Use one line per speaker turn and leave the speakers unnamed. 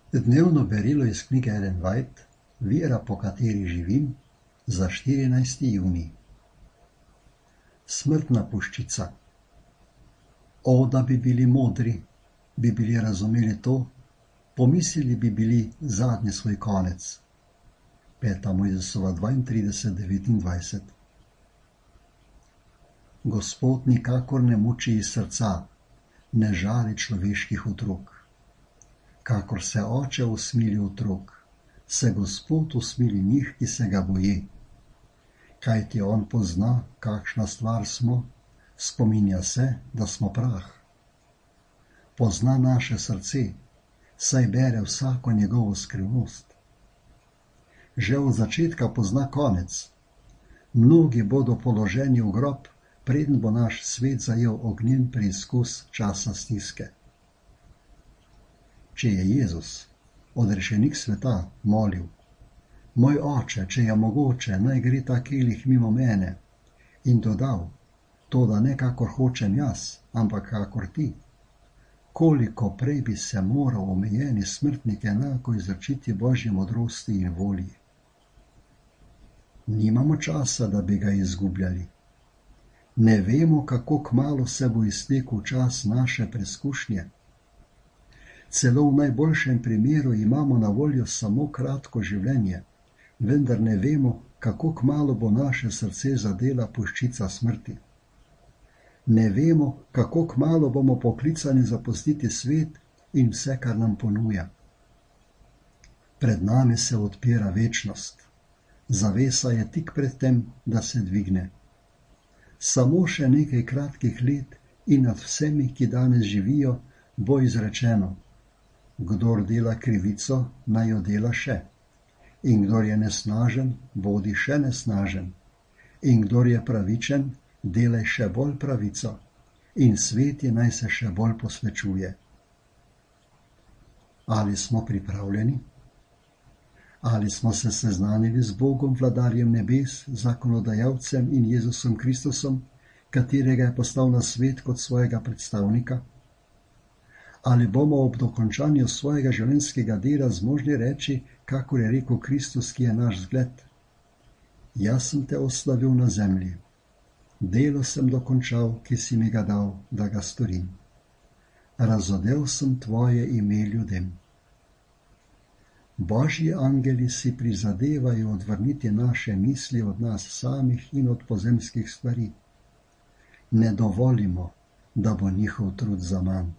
Dnevno berilo iz knjige Ellen White, Vera, po kateri živim, za 14. junij. Smrtna puščica. O, da bi bili modri, bi bili razumeli to, pomislili bi bili zadnji svoj konec. 5. Mojzesova 32:29. Gospod nikakor ne muči iz srca, ne žali človeških otrok. Kakor se oče usmili otrok, se Gospod usmili njih, ki se ga boji. Kajti on pozna, kakšna stvar smo, spominja se, da smo prah. Pozna naše srce, saj bere vsako njegovo skrivnost. Že od začetka pozna konec. Mnogi bodo položeni v grob, preden bo naš svet zajel ognjen preizkus časa stiske. Če je Jezus, odrešenik sveta, molil: Moj oče, če je mogoče, naj gre ta kelih mimo mene, in dodal: Toda ne kakor hočem jaz, ampak kakor ti. Koliko prej bi se moral omejeni smrtnik enako izročiti Božji modrosti in volji. Nimamo časa, da bi ga izgubljali. Ne vemo, kako kmalu se bo iztekel čas naše preskušnje. Celo v najboljšem primeru imamo na voljo samo kratko življenje, vendar ne vemo, kako kmalu bo naše srce zadela puščica smrti. Ne vemo, kako kmalu bomo poklicani zapustiti svet in vse, kar nam ponuja. Pred nami se odpira večnost. Zavesa je tik pred tem, da se dvigne. Samo še nekaj kratkih let in nad vsemi, ki danes živijo, bo izrečeno: Kdor dela krivico, naj jo dela še. In kdor je nesnažen, bodi še nesnažen. In kdor je pravičen, delaj še bolj pravico. In sveti naj se še bolj posvečuje. Ali smo pripravljeni? Ali smo se seznanili z Bogom, vladarjem nebes, zakonodajalcem in Jezusom Kristusom, katerega je poslal na svet kot svojega predstavnika? Ali bomo ob dokončanju svojega življenjskega dela zmožni reči, kakor je rekel Kristus, ki je naš zgled: Jaz sem te oslavil na zemlji. Delo sem dokončal, ki si mi ga dal, da ga storim. Razodel sem tvoje ime ljudem. Božji angeli si prizadevajo odvrniti naše misli od nas samih in od pozemskih stvari. Ne dovolimo, da bo njihov trud zaman.